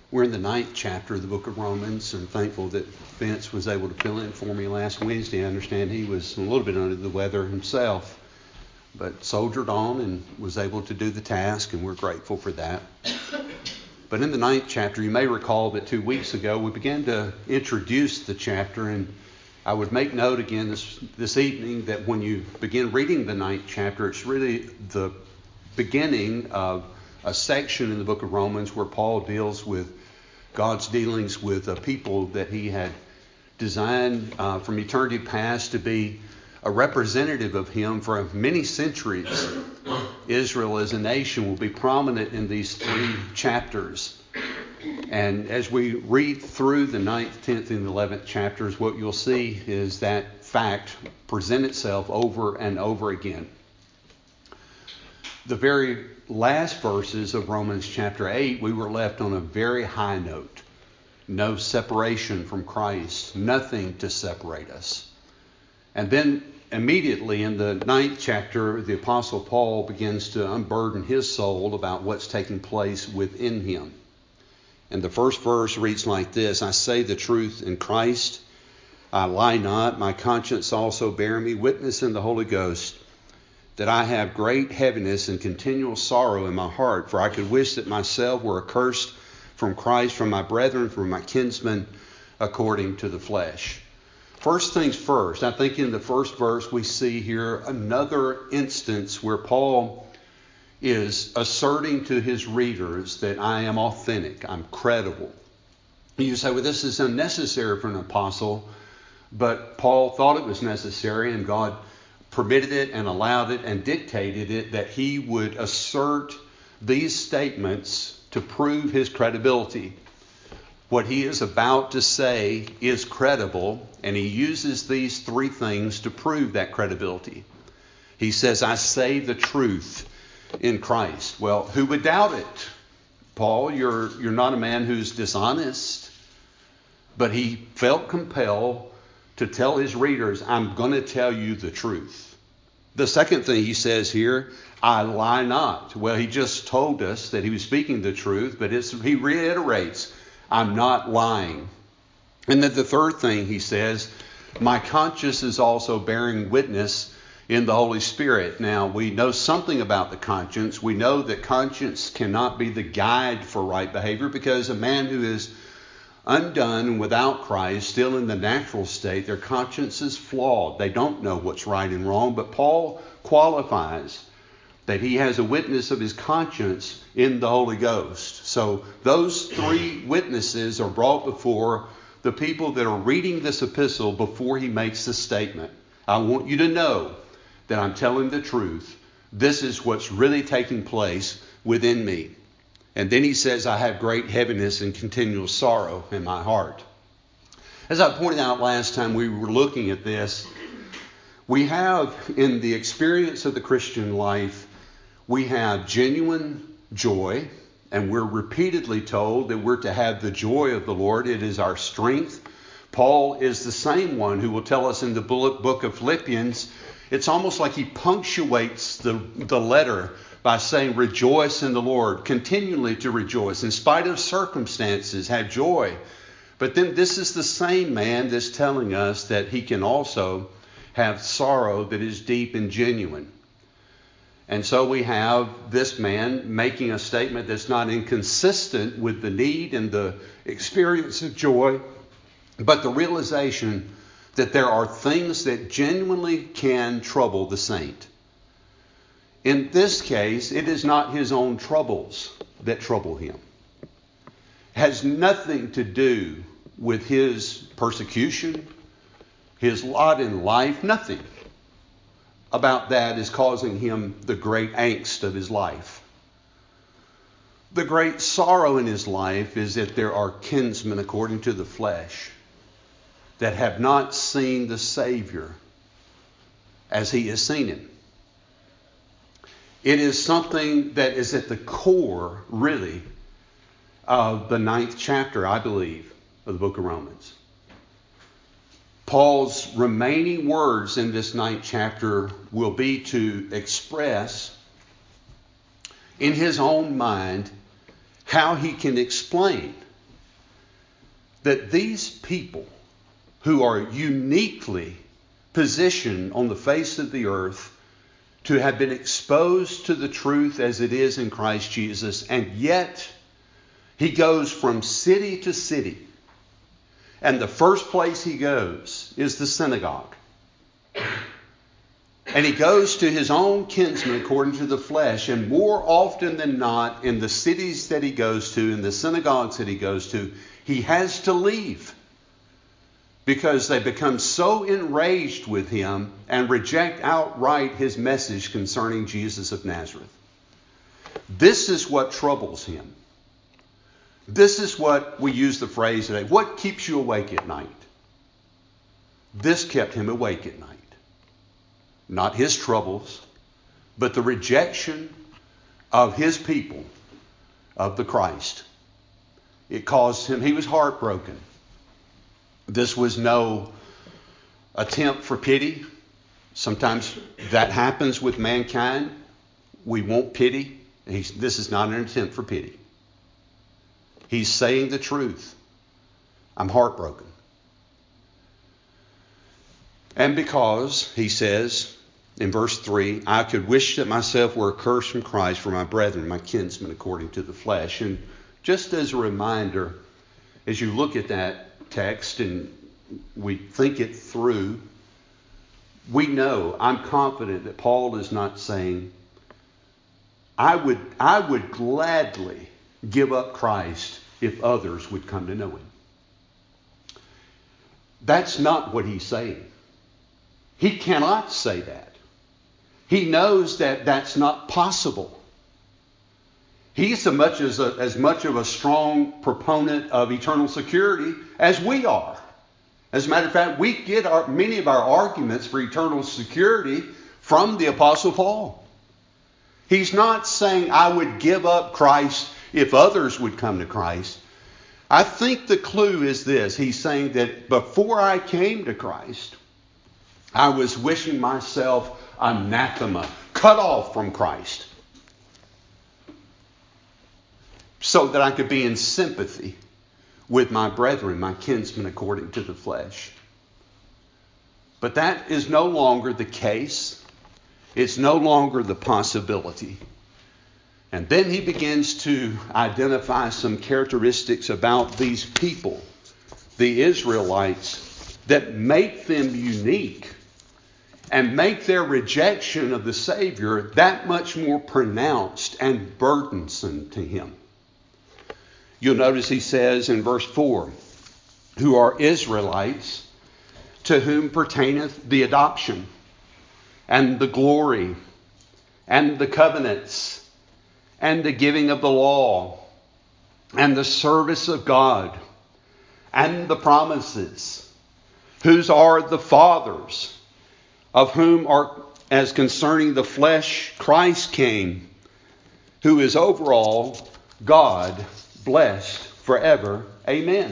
We're in the 9th chapter of the book of Romans. I'm thankful that Vince was able to fill in for me last Wednesday. I understand he was a little bit under the weather himself, but soldiered on and was able to do the task, and we're grateful for that. But in the 9th chapter, you may recall that 2 weeks ago we began to introduce the chapter, and I would make note again this evening that when you begin reading the 9th chapter, it's really the beginning of a section in the book of Romans where Paul deals with God's dealings with a people that he had designed from eternity past to be a representative of him for many centuries. Israel as a nation will be prominent in these 3 chapters. And as we read through the 9th, 10th, and 11th chapters, what you'll see is that fact present itself over and over again. The very last verses of Romans chapter 8, we were left on a very high note. No separation from Christ, nothing to separate us. And then immediately in the 9th chapter, the Apostle Paul begins to unburden his soul about what's taking place within him. And the first verse reads like this: I say the truth in Christ, I lie not, my conscience also bear me witness in the Holy Ghost, that I have great heaviness and continual sorrow in my heart, for I could wish that myself were accursed from Christ, from my brethren, from my kinsmen, according to the flesh. First things first, I think in the first verse we see here another instance where Paul is asserting to his readers that I am authentic, I'm credible. You say, well, this is unnecessary for an apostle, but Paul thought it was necessary, and God permitted it and allowed it and dictated it, that he would assert these statements to prove his credibility. What he is about to say is credible, and he uses these 3 things to prove that credibility. He says, I say the truth in Christ. Well, who would doubt it? Paul, you're not a man who's dishonest, but he felt compelled to tell his readers, I'm going to tell you the truth. The second thing he says here, I lie not. Well, he just told us that he was speaking the truth, but he reiterates, I'm not lying. And then the third thing he says, my conscience is also bearing witness in the Holy Spirit. Now, we know something about the conscience. We know that conscience cannot be the guide for right behavior, because a man who is undone and without Christ, still in the natural state, their conscience is flawed. They don't know what's right and wrong. But Paul qualifies that he has a witness of his conscience in the Holy Ghost. So those 3 witnesses are brought before the people that are reading this epistle before he makes the statement. I want you to know that I'm telling the truth. This is what's really taking place within me. And then he says, I have great heaviness and continual sorrow in my heart. As I pointed out last time we were looking at this, we have in the experience of the Christian life, we have genuine joy, and we're repeatedly told that we're to have the joy of the Lord. It is our strength. Paul is the same one who will tell us in the book of Philippians, it's almost like he punctuates the letter by saying, rejoice in the Lord, continually to rejoice, in spite of circumstances, have joy. But then this is the same man that's telling us that he can also have sorrow that is deep and genuine. And so we have this man making a statement that's not inconsistent with the need and the experience of joy, but the realization that there are things that genuinely can trouble the saint. In this case, it is not his own troubles that trouble him. It has nothing to do with his persecution, his lot in life. Nothing about that is causing him the great angst of his life. The great sorrow in his life is that there are kinsmen according to the flesh that have not seen the Savior as he has seen him. It is something that is at the core, really, of the 9th chapter, I believe, of the book of Romans. Paul's remaining words in this 9th chapter will be to express in his own mind how he can explain that these people who are uniquely positioned on the face of the earth to have been exposed to the truth as it is in Christ Jesus, and yet he goes from city to city. And the first place he goes is the synagogue. And he goes to his own kinsmen according to the flesh. And more often than not, in the cities that he goes to, in the synagogues that he goes to, he has to leave. Because they become so enraged with him and reject outright his message concerning Jesus of Nazareth. This is what troubles him. This is what we use the phrase today. What keeps you awake at night? This kept him awake at night. Not his troubles, but the rejection of his people, of the Christ. It caused him, he was heartbroken. This was no attempt for pity. Sometimes that happens with mankind. We want pity. This is not an attempt for pity. He's saying the truth. I'm heartbroken. And because, he says in verse 3, I could wish that myself were accursed from Christ for my brethren, my kinsmen according to the flesh. And just as a reminder, as you look at that text and we think it through, we know, I'm confident that Paul is not saying, I would gladly give up Christ if others would come to know him. That's not what he's saying. He cannot say that. He knows that that's not possible. He's as much of a strong proponent of eternal security as we are. As a matter of fact, we get many of our arguments for eternal security from the Apostle Paul. He's not saying, I would give up Christ if others would come to Christ. I think the clue is this. He's saying that before I came to Christ, I was wishing myself anathema, cut off from Christ, so that I could be in sympathy with my brethren, my kinsmen according to the flesh. But that is no longer the case. It's no longer the possibility. And then he begins to identify some characteristics about these people, the Israelites, that make them unique and make their rejection of the Savior that much more pronounced and burdensome to him. You'll notice he says in verse 4, who are Israelites, to whom pertaineth the adoption and the glory and the covenants and the giving of the law and the service of God and the promises, whose are the fathers, of whom are, as concerning the flesh, Christ came, who is over all God, blessed forever. Amen.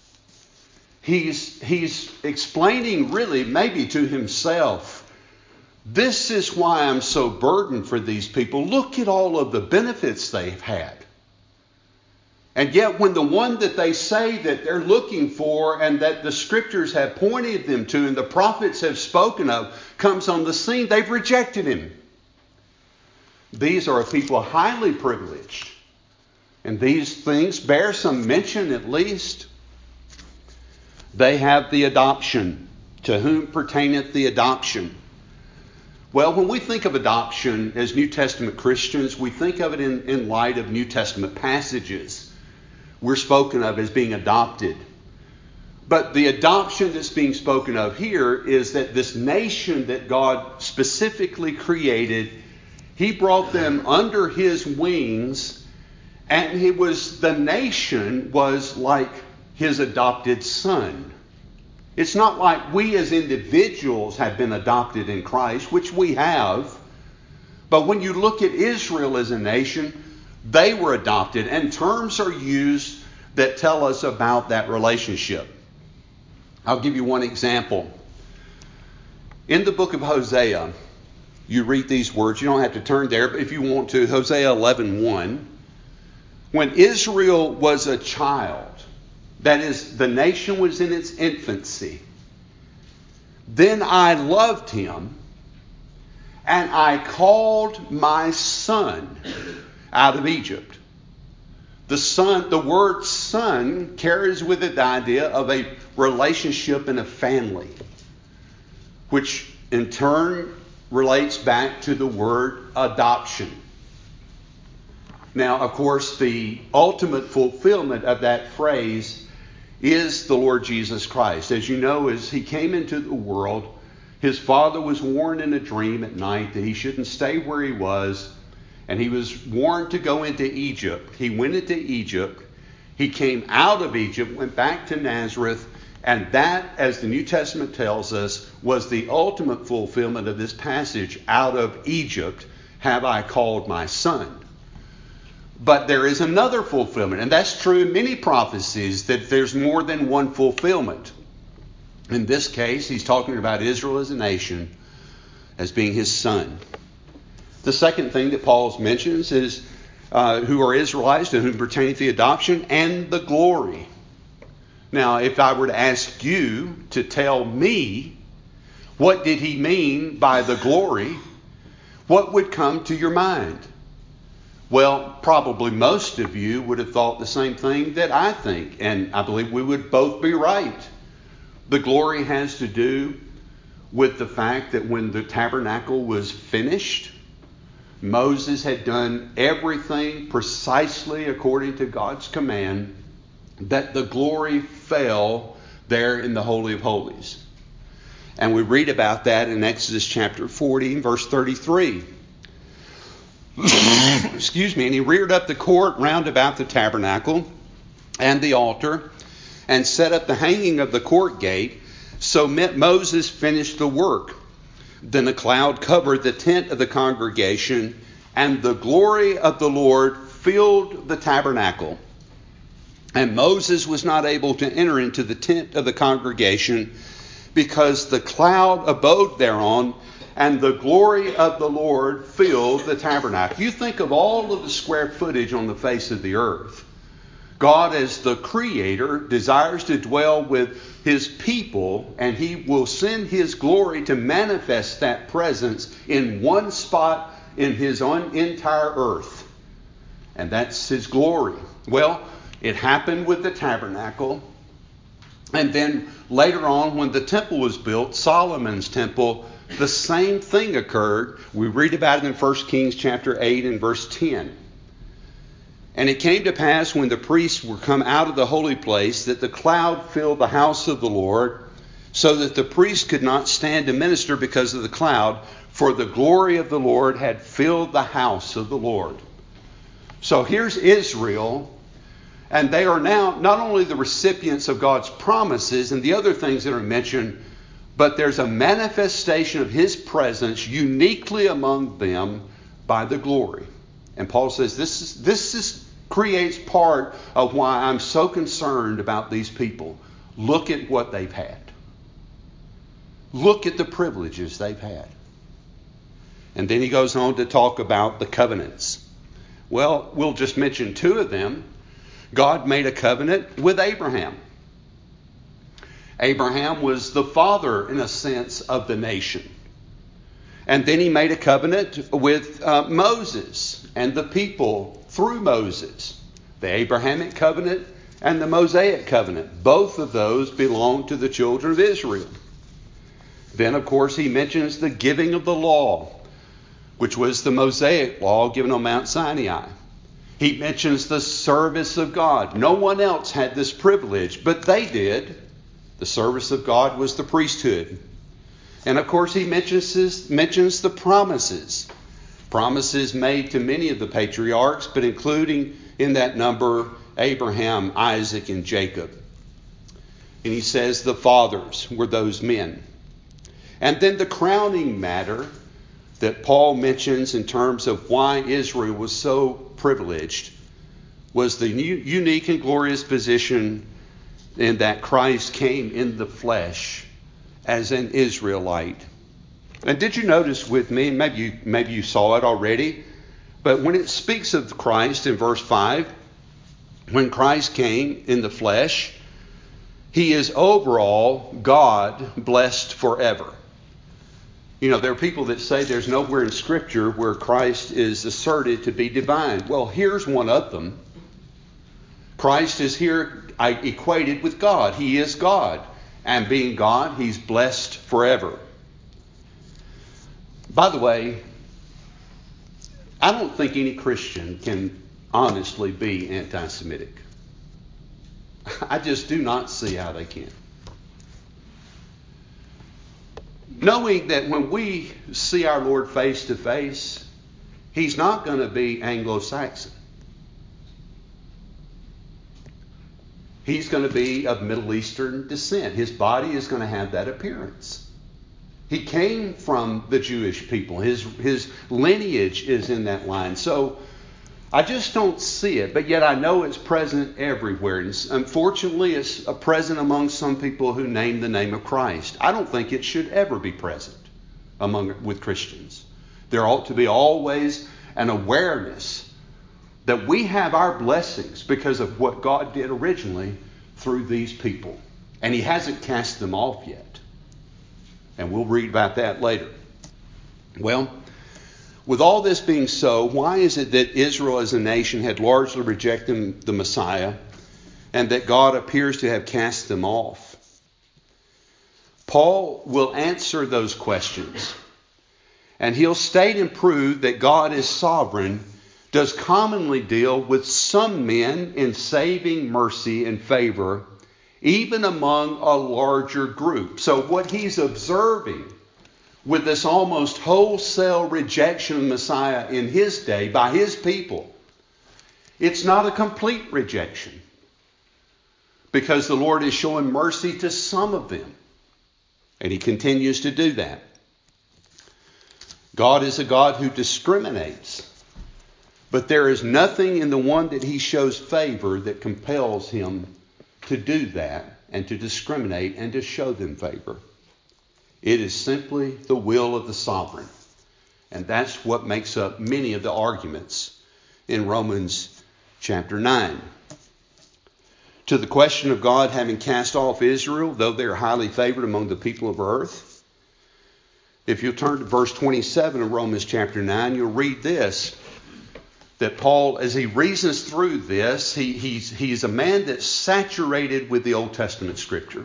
He's explaining really maybe to himself, this is why I'm so burdened for these people. Look at all of the benefits they've had. And yet when the one that they say that they're looking for and that the scriptures have pointed them to and the prophets have spoken of comes on the scene, they've rejected him. These are a people highly privileged. And these things bear some mention at least. They have the adoption. To whom pertaineth the adoption? Well, when we think of adoption as New Testament Christians, we think of it in light of New Testament passages. We're spoken of as being adopted. But the adoption that's being spoken of here is that this nation that God specifically created, he brought them under his wings, and the nation was like his adopted son. It's not like we as individuals have been adopted in Christ, which we have. But when you look at Israel as a nation, they were adopted. And terms are used that tell us about that relationship. I'll give you one example. In the book of Hosea, you read these words. You don't have to turn there, but if you want to, Hosea 11:1. When Israel was a child, That is, the nation was in its infancy. Then I loved him, and I called my son out of Egypt. The word son carries with it the idea of a relationship in a family, which in turn relates back to the word adoption. Now, of course, the ultimate fulfillment of that phrase is the Lord Jesus Christ. As you know, as he came into the world, his father was warned in a dream at night that he shouldn't stay where he was, and he was warned to go into Egypt. He went into Egypt. He came out of Egypt, went back to Nazareth, and that, as the New Testament tells us, was the ultimate fulfillment of this passage. Out of Egypt have I called my son. But there is another fulfillment, and that's true in many prophecies, that there's more than one fulfillment. In this case, he's talking about Israel as a nation as being his son. The second thing that Paul mentions is who are Israelites to whom pertaineth the adoption and the glory. Now, if I were to ask you to tell me what did he mean by the glory, what would come to your mind? Well, probably most of you would have thought the same thing that I think, and I believe we would both be right. The glory has to do with the fact that when the tabernacle was finished, Moses had done everything precisely according to God's command, that the glory fell there in the Holy of Holies. And we read about that in Exodus chapter 40, verse 33. Excuse me. And he reared up the court round about the tabernacle and the altar, and set up the hanging of the court gate. So Moses finished the work. Then a cloud covered the tent of the congregation, and the glory of the Lord filled the tabernacle. And Moses was not able to enter into the tent of the congregation, because the cloud abode thereon, and the glory of the Lord filled the tabernacle. You think of all of the square footage on the face of the earth. God, as the creator, desires to dwell with his people, and he will send his glory to manifest that presence in one spot in his own entire earth. And that's his glory. Well, it happened with the tabernacle. And then later on, when the temple was built, Solomon's temple, the same thing occurred. We read about it in 1 Kings chapter 8 and verse 10. And it came to pass when the priests were come out of the holy place that the cloud filled the house of the Lord, so that the priests could not stand to minister because of the cloud, for the glory of the Lord had filled the house of the Lord. So here's Israel, and they are now not only the recipients of God's promises and the other things that are mentioned, but there's a manifestation of his presence uniquely among them by the glory. And Paul says this creates part of why I'm so concerned about these people. Look at what they've had. Look at the privileges they've had. And then he goes on to talk about the covenants. Well, we'll just mention two of them. God made a covenant with Abraham. Abraham was the father, in a sense, of the nation. And then he made a covenant with Moses and the people through Moses. The Abrahamic covenant and the Mosaic covenant. Both of those belong to the children of Israel. Then, of course, he mentions the giving of the law, which was the Mosaic law given on Mount Sinai. He mentions the service of God. No one else had this privilege, but they did. The service of God was the priesthood. And of course he mentions the promises. Promises made to many of the patriarchs, but including in that number Abraham, Isaac, and Jacob. And he says the fathers were those men. And then the crowning matter that Paul mentions in terms of why Israel was so privileged was the unique and glorious position in that Christ came in the flesh as an Israelite. And did you notice with me, maybe you saw it already, but when it speaks of Christ in verse 5, when Christ came in the flesh, He is overall God, blessed forever. You know, there are people that say there's nowhere in Scripture where Christ is asserted to be divine. Well, here's one of them. Christ is here equated with God. He is God. And being God, He's blessed forever. By the way, I don't think any Christian can honestly be anti-Semitic. I just do not see how they can. Knowing that when we see our Lord face to face, He's not going to be Anglo-Saxon. He's going to be of Middle Eastern descent. His body is going to have that appearance. He came from the Jewish people. His lineage is in that line. So I just don't see it, but yet I know it's present everywhere. And unfortunately, it's present among some people who name the name of Christ. I don't think it should ever be present with Christians. There ought to be always an awareness that we have our blessings because of what God did originally through these people. And He hasn't cast them off yet. And we'll read about that later. Well, with all this being so, why is it that Israel as a nation had largely rejected the Messiah and that God appears to have cast them off? Paul will answer those questions. And he'll state and prove that God is sovereign, does commonly deal with some men in saving mercy and favor, even among a larger group. So what he's observing with this almost wholesale rejection of Messiah in his day by his people, it's not a complete rejection, because the Lord is showing mercy to some of them. And He continues to do that. God is a God who discriminates. But there is nothing in the one that He shows favor that compels Him to do that and to discriminate and to show them favor. It is simply the will of the sovereign. And that's what makes up many of the arguments in Romans chapter 9. To the question of God having cast off Israel, though they are highly favored among the people of earth, if you turn to verse 27 of Romans chapter 9, you'll read this. That Paul, as he reasons through this, he's a man that's saturated with the Old Testament Scripture.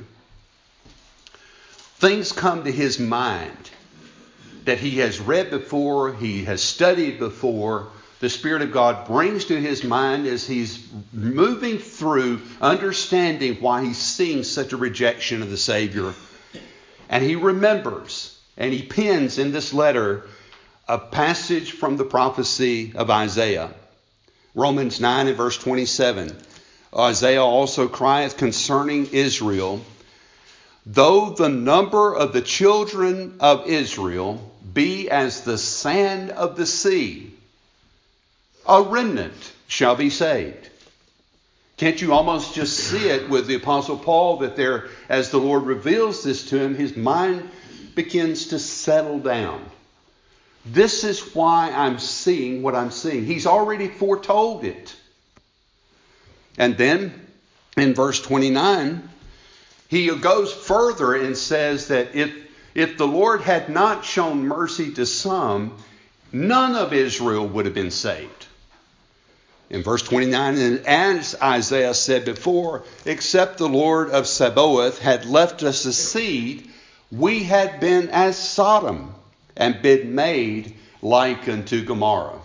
Things come to his mind that he has read before, he has studied before. The Spirit of God brings to his mind as he's moving through understanding why he's seeing such a rejection of the Savior. And he remembers, and he pens in this letter a passage from the prophecy of Isaiah. Romans 9 and verse 27. Isaiah also crieth concerning Israel, though the number of the children of Israel be as the sand of the sea, a remnant shall be saved. Can't you almost just see it with the Apostle Paul that there, as the Lord reveals this to him, his mind begins to settle down. This is why I'm seeing what I'm seeing. He's already foretold it. And then in verse 29, he goes further and says that if the Lord had not shown mercy to some, none of Israel would have been saved. In verse 29, and as Isaiah said before, except the Lord of Sabaoth had left us a seed, we had been as Sodom, and been made like unto Gomorrah.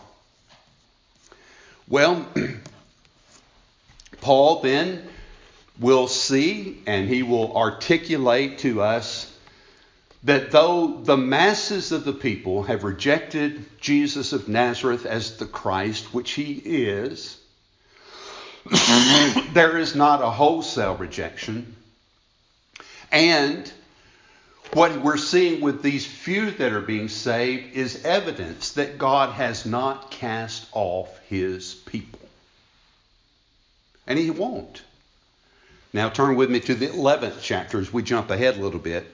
Well, Paul then will see, and he will articulate to us, that though the masses of the people have rejected Jesus of Nazareth as the Christ, which He is, there is not a wholesale rejection. And what we're seeing with these few that are being saved is evidence that God has not cast off His people. And He won't. Now turn with me to the 11th chapter as we jump ahead a little bit.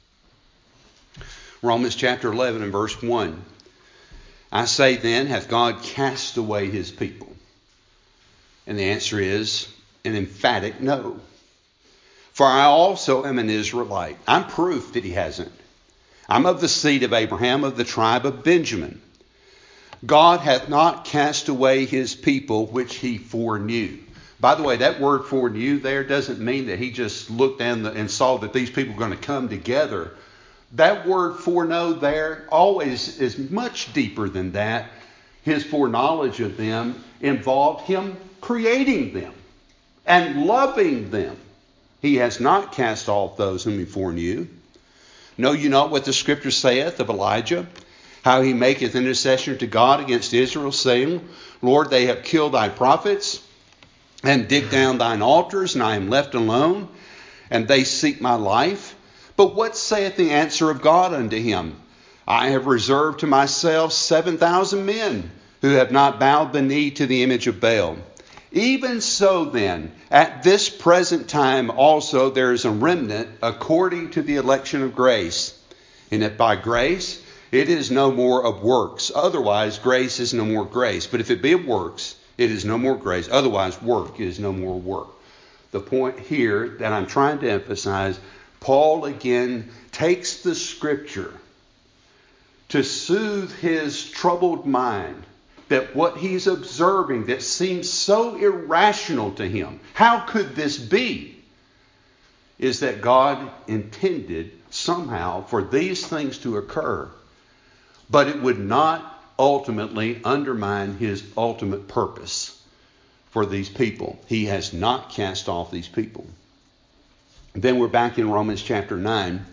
Romans chapter 11 and verse 1. I say then, hath God cast away His people? And the answer is an emphatic no. For I also am an Israelite. I'm proof that he hasn't. I'm of the seed of Abraham, of the tribe of Benjamin. God hath not cast away his people which he foreknew. By the way, that word foreknew there doesn't mean that he just looked down and saw that these people were going to come together. That word foreknow there always is much deeper than that. His foreknowledge of them involved him creating them and loving them. He has not cast off those whom he foreknew. Know you not what the scripture saith of Elijah, how he maketh intercession to God against Israel, saying, Lord, they have killed thy prophets, and dig down thine altars, and I am left alone, and they seek my life. But what saith the answer of God unto him? I have reserved to myself 7,000 men, who have not bowed the knee to the image of Baal. Even so then, at this present time also there is a remnant according to the election of grace. And if by grace, it is no more of works. Otherwise, grace is no more grace. But if it be of works, it is no more grace. Otherwise, work is no more work. The point here that I'm trying to emphasize, Paul again takes the scripture to soothe his troubled mind that what he's observing that seems so irrational to him, how could this be? Is that God intended somehow for these things to occur, but it would not ultimately undermine his ultimate purpose for these people. He has not cast off these people. Then we're back in Romans chapter 9,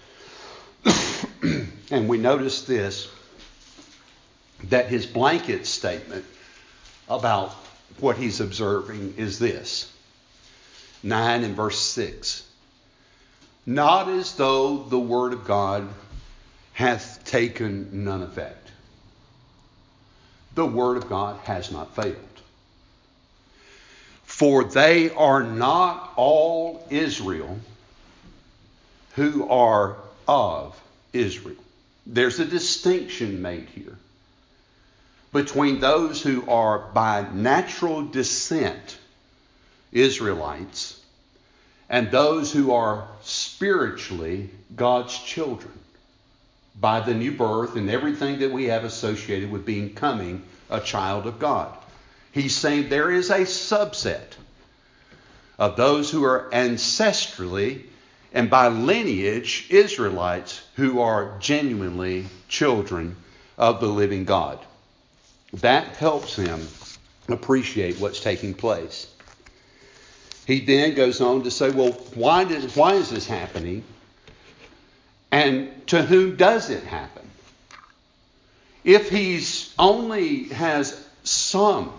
and we notice this, that his blanket statement about what he's observing is this. 9 and verse 6. Not as though the word of God hath taken none effect. The word of God has not failed. For they are not all Israel who are of Israel. There's a distinction made here between those who are by natural descent Israelites and those who are spiritually God's children by the new birth and everything that we have associated with becoming a child of God. He's saying there is a subset of those who are ancestrally and by lineage Israelites who are genuinely children of the living God. That helps him appreciate what's taking place. He then goes on to say, well, why is this happening? And to whom does it happen? If he's only has some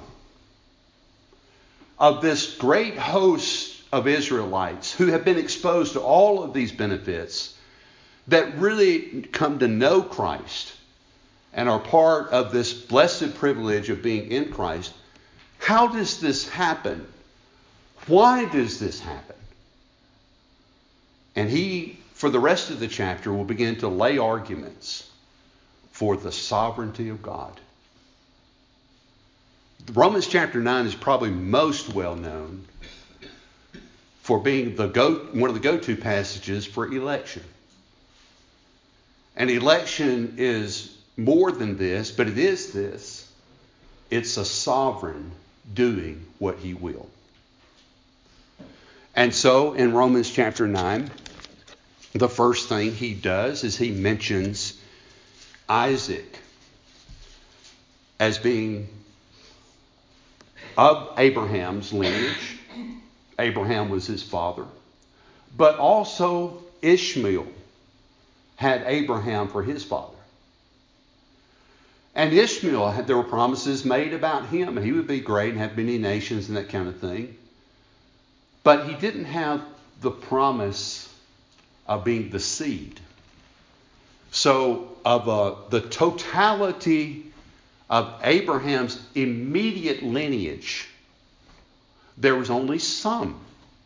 of this great host of Israelites who have been exposed to all of these benefits that really come to know Christ and are part of this blessed privilege of being in Christ, how does this happen? Why does this happen? And he, for the rest of the chapter, will begin to lay arguments for the sovereignty of God. Romans chapter 9 is probably most well known for being one of the go-to passages for election. And election is more than this, but it is this. It's a sovereign doing what he will. And so in Romans chapter 9, the first thing he does is he mentions Isaac as being of Abraham's lineage. Abraham was his father. But also Ishmael had Abraham for his father. And Ishmael, there were promises made about him. He would be great and have many nations and that kind of thing. But he didn't have the promise of being the seed. So of the totality of Abraham's immediate lineage, there was only some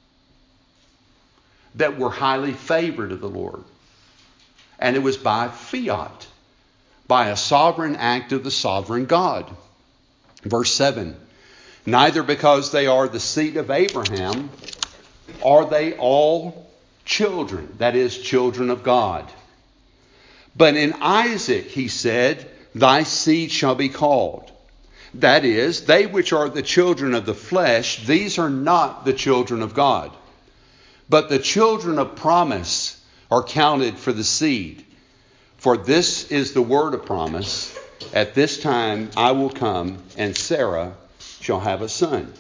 that were highly favored of the Lord. And it was by fiat, by a sovereign act of the sovereign God. Verse 7, neither because they are the seed of Abraham are they all children, that is, children of God. But in Isaac, he said, thy seed shall be called. That is, they which are the children of the flesh, these are not the children of God. But the children of promise are counted for the seed. For this is the word of promise. At this time I will come, and Sarah shall have a son.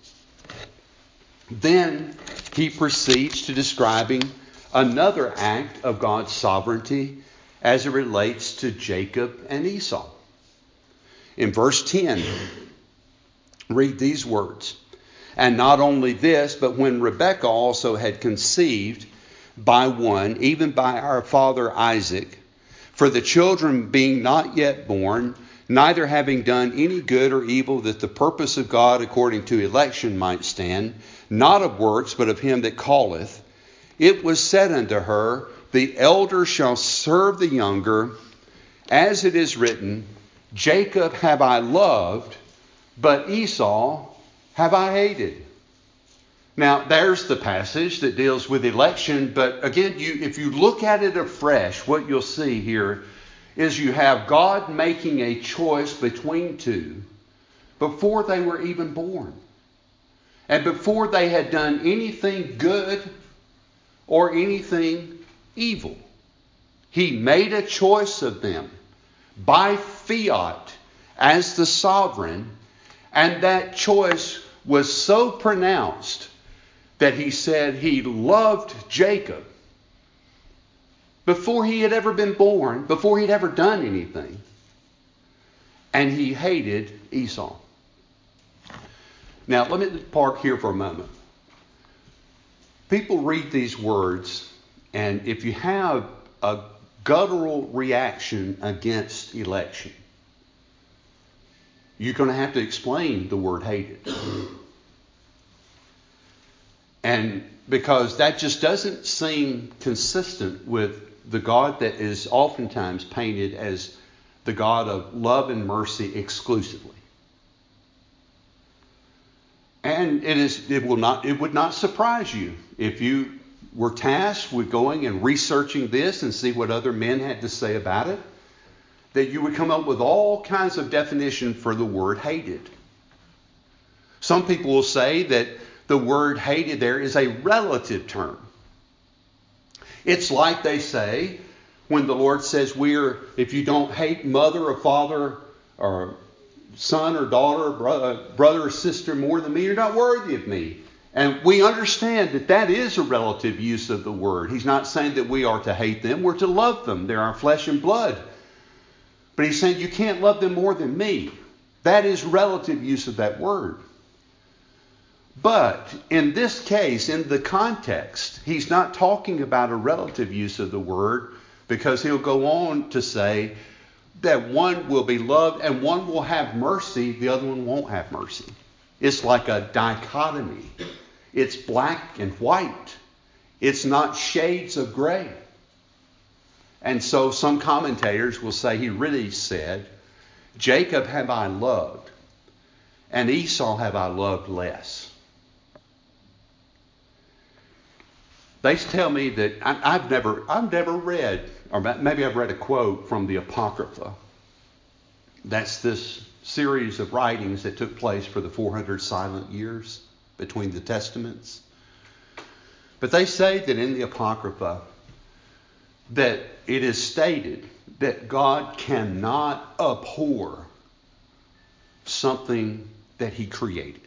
Then he proceeds to describing another act of God's sovereignty as it relates to Jacob and Esau. In verse 10, read these words. And not only this, but when Rebekah also had conceived by one, even by our father Isaac, for the children being not yet born, neither having done any good or evil, that the purpose of God according to election might stand, not of works, but of him that calleth, it was said unto her, the elder shall serve the younger, as it is written, Jacob have I loved, but Esau have I hated. Now, there's the passage that deals with election, but again, if you look at it afresh, what you'll see here is you have God making a choice between two before they were even born. And before they had done anything good or anything evil. He made a choice of them by fiat as the sovereign, and that choice was so pronounced that he said he loved Jacob before he had ever been born, before he'd ever done anything, and he hated Esau. Now, let me park here for a moment. People read these words, and if you have a guttural reaction against election, you're going to have to explain the word hated. And because that just doesn't seem consistent with the God that is oftentimes painted as the God of love and mercy exclusively. And it would not surprise you if you were tasked with going and researching this and see what other men had to say about it, that you would come up with all kinds of definition for the word hated. Some people will say that the word hated there is a relative term. It's like they say when the Lord says if you don't hate mother or father or son or daughter, brother or sister more than me, you're not worthy of me. And we understand that is a relative use of the word. He's not saying that we are to hate them. We're to love them. They're our flesh and blood. But he's saying you can't love them more than me. That is relative use of that word. But in this case, in the context, he's not talking about a relative use of the word, because he'll go on to say that one will be loved and one will have mercy, the other one won't have mercy. It's like a dichotomy. It's black and white. It's not shades of gray. And so some commentators will say he really said, Jacob have I loved, and Esau have I loved less. They tell me that I've never read, or maybe I've read a quote from the Apocrypha. That's this series of writings that took place for the 400 silent years between the Testaments. But they say that in the Apocrypha that it is stated that God cannot abhor something that he created.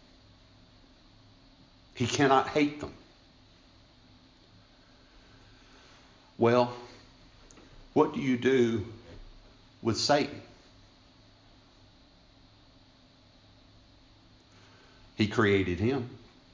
He cannot hate them. Well, what do you do with Satan? He created him.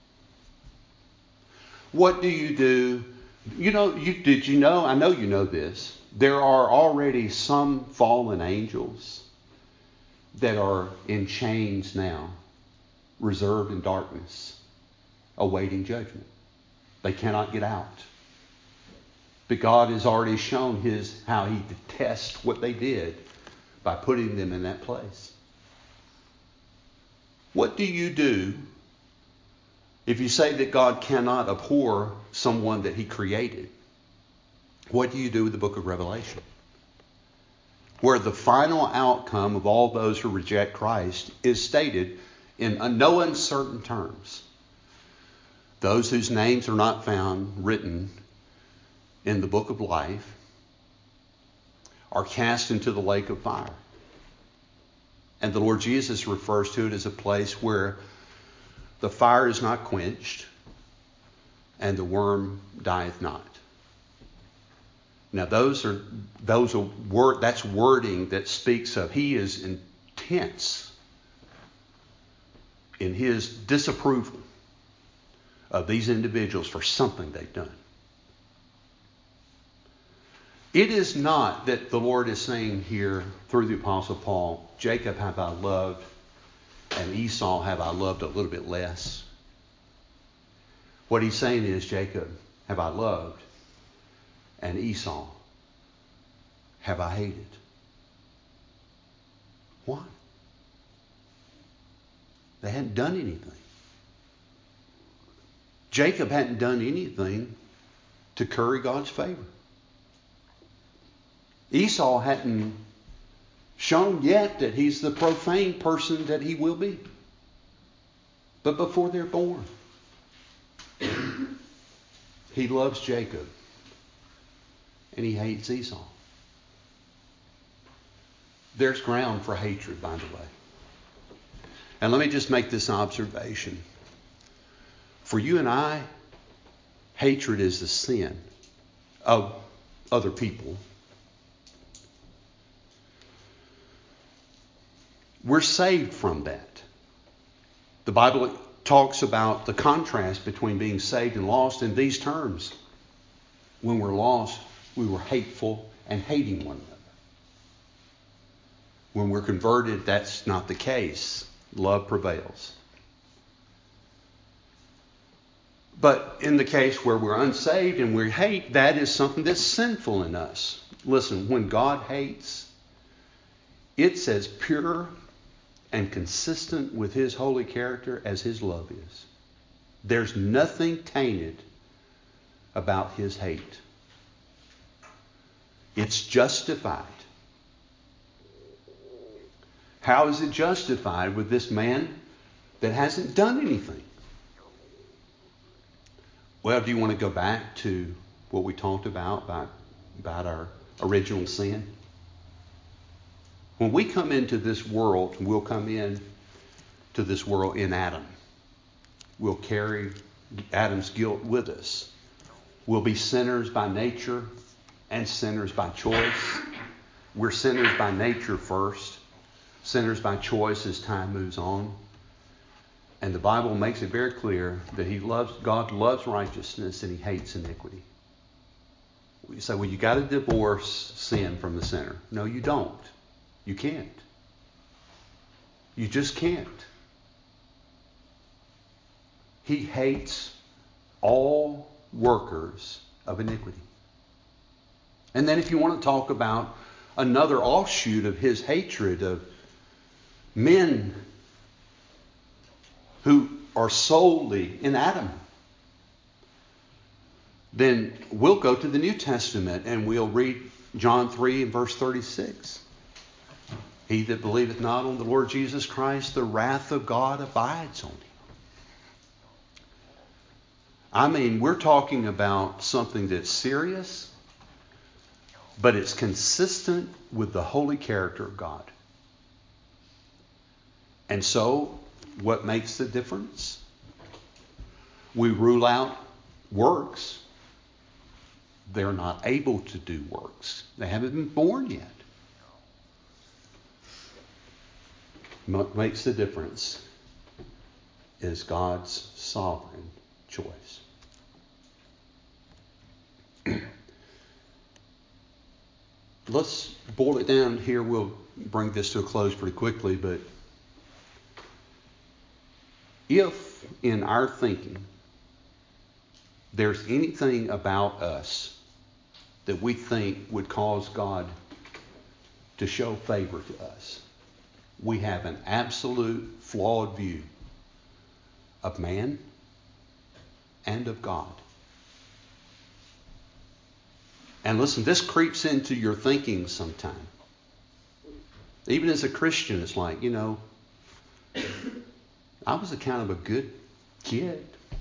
What do you do? Did you know, I know you know this, there are already some fallen angels that are in chains now, reserved in darkness, awaiting judgment. They cannot get out. But God has already shown how he detests what they did by putting them in that place. What do you do If you say that God cannot abhor someone that he created, what do you do with the book of Revelation? Where the final outcome of all those who reject Christ is stated in no uncertain terms. Those whose names are not found written in the book of life are cast into the lake of fire. And the Lord Jesus refers to it as a place where the fire is not quenched and the worm dieth not. Now that's wording that speaks of he is intense in his disapproval of these individuals for something they've done. It is not that the Lord is saying here through the Apostle Paul, Jacob have I loved and Esau have I loved a little bit less. What he's saying is, Jacob have I loved and Esau have I hated. Why? They hadn't done anything. Jacob hadn't done anything to curry God's favor. Esau hadn't shown yet that he's the profane person that he will be. But before they're born, he loves Jacob and he hates Esau. There's ground for hatred, by the way. And let me just make this observation. For you and I, hatred is the sin of other people. We're saved from that. The Bible talks about the contrast between being saved and lost in these terms. When we're lost, we were hateful and hating one another. When we're converted, that's not the case. Love prevails. But in the case where we're unsaved and we hate, that is something that's sinful in us. Listen, when God hates, it's as pure and consistent with his holy character as his love is. There's nothing tainted about his hate. It's justified. How is it justified with this man that hasn't done anything? Well, do you want to go back to what we talked about our original sin? When we come into this world, we'll come in to this world in Adam. We'll carry Adam's guilt with us. We'll be sinners by nature and sinners by choice. We're sinners by nature first, sinners by choice as time moves on. And the Bible makes it very clear that God loves righteousness and he hates iniquity. You say, well, you got to divorce sin from the sinner. No, you don't. You can't. You just can't. He hates all workers of iniquity. And then if you want to talk about another offshoot of his hatred of men who are solely in Adam, then we'll go to the New Testament and we'll read John 3 and verse 36. He that believeth not on the Lord Jesus Christ, the wrath of God abides on him. I mean, we're talking about something that's serious, but it's consistent with the holy character of God. And so, what makes the difference? We rule out works. They're not able to do works. They haven't been born yet. What makes the difference is God's sovereign choice. Let's boil it down here. We'll bring this to a close pretty quickly, but if in our thinking there's anything about us that we think would cause God to show favor to us, we have an absolute flawed view of man and of God. And listen, this creeps into your thinking sometime. Even as a Christian, it's like, I was a kind of a good kid.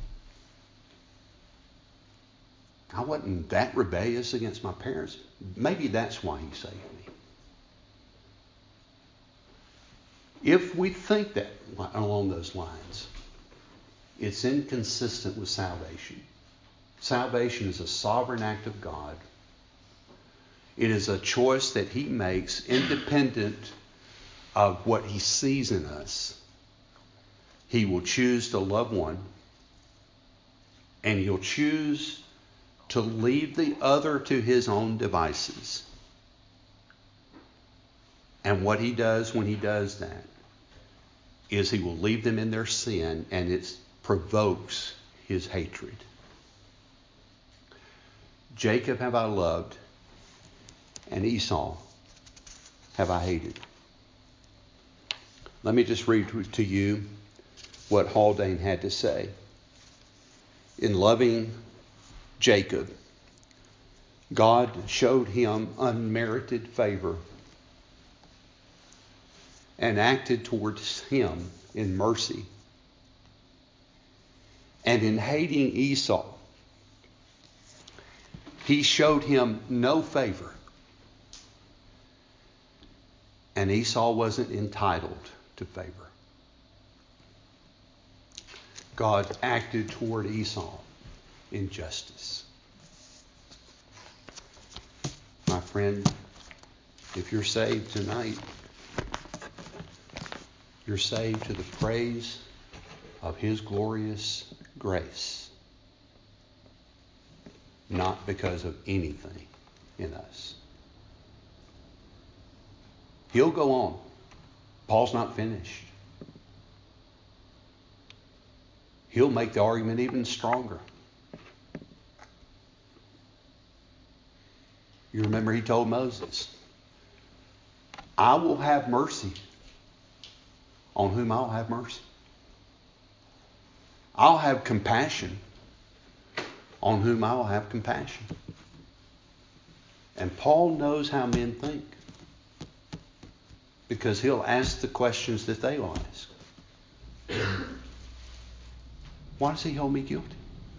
I wasn't that rebellious against my parents. Maybe that's why he saved me. If we think that along those lines, it's inconsistent with salvation. Salvation is a sovereign act of God. It is a choice that he makes independent of what he sees in us. He will choose to love one, and he'll choose to leave the other to his own devices. And what he does when he does that is he will leave them in their sin, and it provokes his hatred. Jacob have I loved, and Esau have I hated. Let me just read to you what Haldane had to say. In loving Jacob, God showed him unmerited favor and acted towards him in mercy. And in hating Esau, he showed him no favor. And Esau wasn't entitled to favor. God acted toward Esau in justice. My friend, if you're saved tonight, you're saved to the praise of his glorious grace, not because of anything in us. He'll go on. Paul's not finished. He'll make the argument even stronger. You remember he told Moses, I will have mercy on whom I'll have mercy. I'll have compassion on whom I'll have compassion. And Paul knows how men think, because he'll ask the questions that they'll ask. Why does he hold me guilty?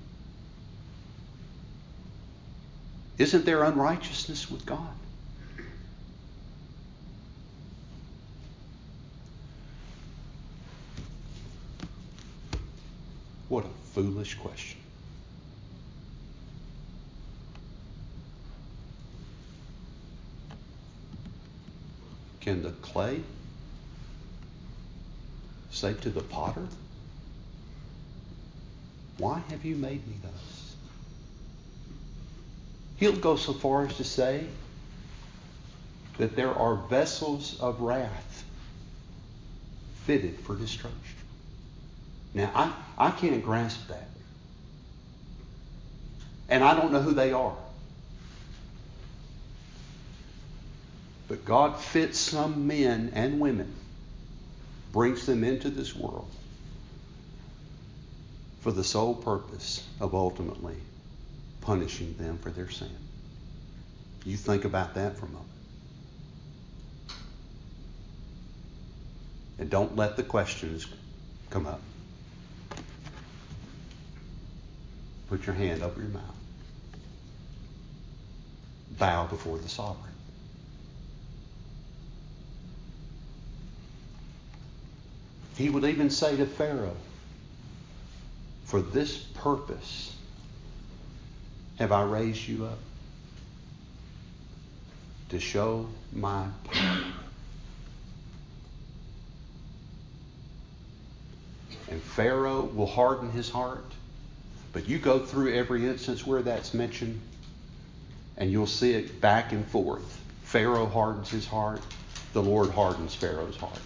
Isn't there unrighteousness with God? What a foolish question. Can the clay say to the potter, why have you made me thus? He'll go so far as to say that there are vessels of wrath fitted for destruction. Now, I can't grasp that. And I don't know who they are. But God fits some men and women, brings them into this world for the sole purpose of ultimately punishing them for their sin. You think about that for a moment. And don't let the questions come up. Put your hand over your mouth. Bow before the sovereign. He would even say to Pharaoh, for this purpose have I raised you up, to show my power. And Pharaoh will harden his heart. But you go through every instance where that's mentioned, and you'll see it back and forth. Pharaoh hardens his heart. The Lord hardens Pharaoh's heart.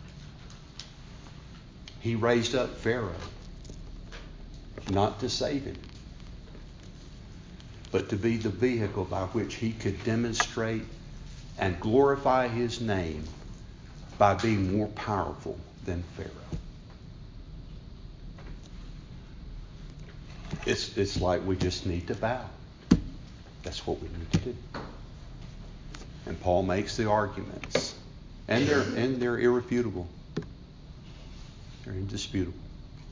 He raised up Pharaoh not to save him, but to be the vehicle by which he could demonstrate and glorify his name by being more powerful than Pharaoh. It's like we just need to bow. That's what we need to do. And Paul makes the arguments. And they're irrefutable. They're indisputable.